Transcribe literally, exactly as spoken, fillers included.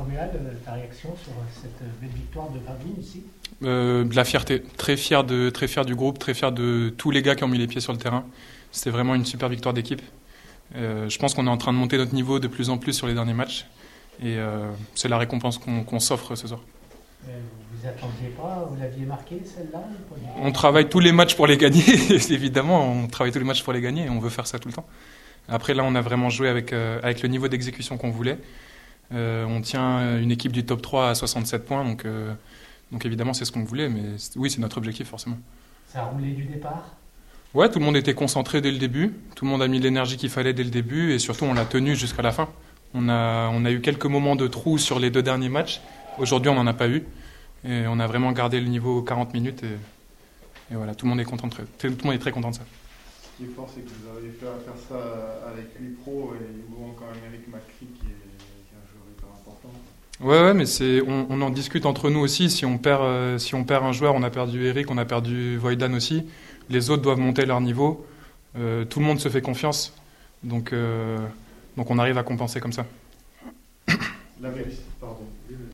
Romuald, ta réaction sur cette belle victoire de Gravelines ici? euh, De la fierté, très fier, de, très fier du groupe, très fier de tous les gars qui ont mis les pieds sur le terrain. C'était vraiment une super victoire d'équipe. Euh, je pense qu'on est en train de monter notre niveau de plus en plus sur les derniers matchs et euh, c'est la récompense qu'on, qu'on s'offre ce soir. Euh, vous vous attendiez pas, vous l'aviez marqué celle-là? On travaille tous les matchs pour les gagner, évidemment, on travaille tous les matchs pour les gagner et on veut faire ça tout le temps. Après là on a vraiment joué avec, euh, avec le niveau d'exécution qu'on voulait. Euh, on tient une équipe du top trois à soixante-sept points, donc, euh, donc évidemment c'est ce qu'on voulait, mais c'est, oui c'est notre objectif forcément. Ça a roulé du départ? Ouais, tout le monde était concentré dès le début, tout le monde a mis l'énergie qu'il fallait dès le début et surtout on l'a tenu jusqu'à la fin. On a, on a eu quelques moments de trou sur les deux derniers matchs, aujourd'hui on n'en a pas eu et on a vraiment gardé le niveau quarante minutes et, et voilà, tout le monde est content, tout le monde est très content de ça. Ce qui est fort c'est que vous avez fait à faire ça avec huit pros et il vous manque quand même Eric Macri qui est, qui est un joueur hyper important. Ouais, ouais, mais c'est, on, on en discute entre nous aussi, si on, perd, euh, si on perd un joueur, on a perdu Eric, on a perdu Voidan aussi. Les autres doivent monter leur niveau. Euh, tout le monde se fait confiance. Donc, euh, donc on arrive à compenser comme ça. La vérité, pardon.